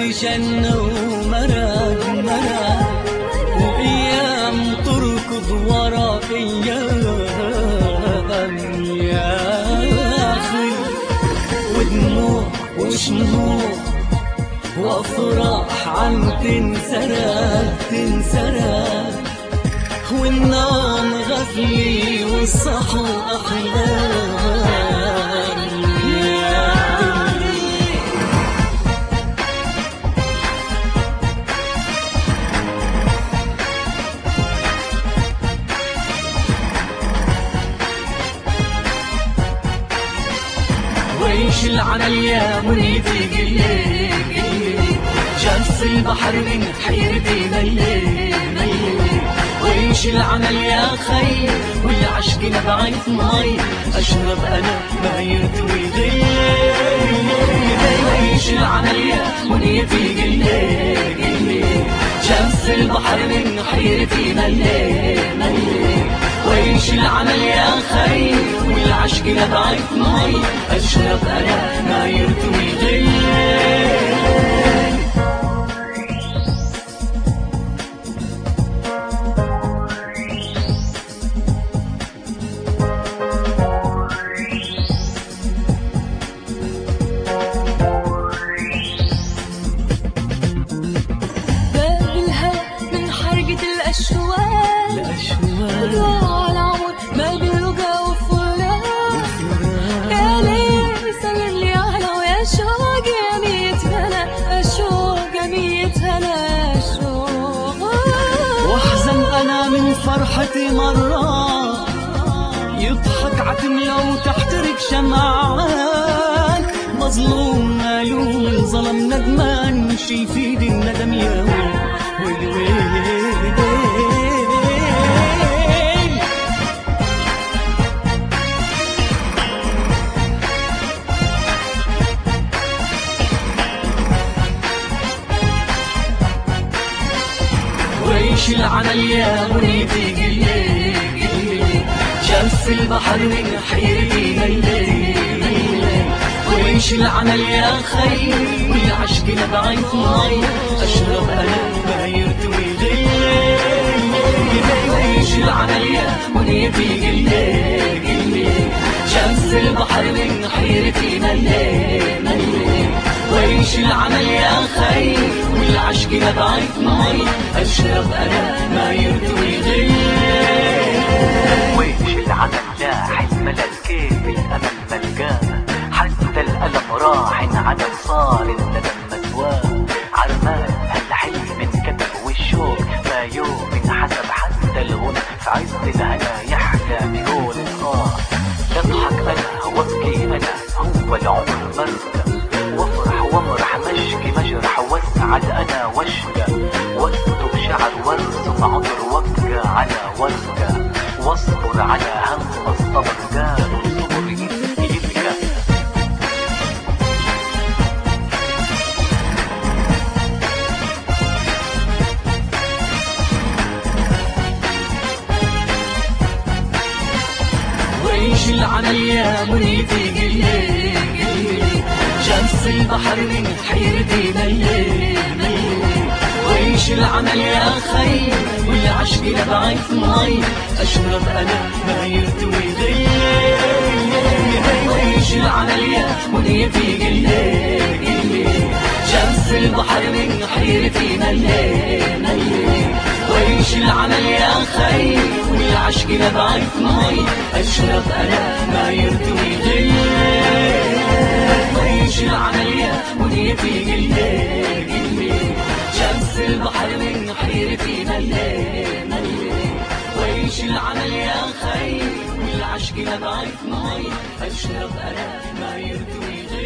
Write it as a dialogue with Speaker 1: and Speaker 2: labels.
Speaker 1: جنة ومرق وأيام تركض ورا أيام يا أخي، ودموع وشموع وأفراح عم تنسرق والنوم غفلي والصحو أحلام يا قلبي. ويش العنى يا منيتي قلي جنس البحر من حيرتي ملي ويش العمل يا خي والعشق نبعت مي أشرب أنا ما يرتوي غلي. ويش العمل يا منيتي قلي جنس البحر من حيرتي ملي ويش العمل يا خي والعشق نبعت مي أشرب أنا ما يرتوي غلي.
Speaker 2: ضاع العمر ما بيلقى وفراق يا ليل سلم لي على ويا شوق يا ميت هلا الشوق يا ميت هلا الشوق.
Speaker 1: واحزن انا من فرحتي مرة يضحك عتم لو تحترق شمعان مظلوم مالوم ظلم ندمان شي يفيد الندم يا ويل ويش العمل يا منيتي قلي جنس البحر من حيرتي ملي ويش العمل يا خي والعشق نبعت مي أشرب أنا ما يرتوي غلي. ويش العمل يا منيتي قلي جنس البحر من حيرتي ملي ويش العمل يا خي والعشق نبعت مي أشرب أنا ما يرتوي غلي.
Speaker 3: ويش العمل يا حلم للكيف الأمل ملقاه حتى الألم راح انعدم صار الندم مسواه عرمان هالحلم انكتب والشوق ما يوم انحسب حتى الغنى في عز الهنا يحلى بقول يضحك أنا وابكي أنا هو العمر مرة وافرح وامرح مشكي مجرح واسعد أنا واشقى واكتب شعر وارسم عطر وابقى على ورقة واصبر على هم الصبر قالوا الصبر يبكى.
Speaker 1: ويش العمل يا منيتي قلي جنس البحر من حيرتي ملي ويش العمل يا خي والعشق نبعت مي أشرب أنا ما يرتوي غلي. ويش العمل يا منيتي قلي جنس البحر من حيرتي ملي ويش العمل يا خي والعشق نبعت مي أشرب أنا ما يرتوي غلي. ويش العمل يا منيتي قلي جنس البحر من حيرتي ملي ويش العمل يا خي والعشق نبعت مي أشرب أنا ما يرتوي غلي.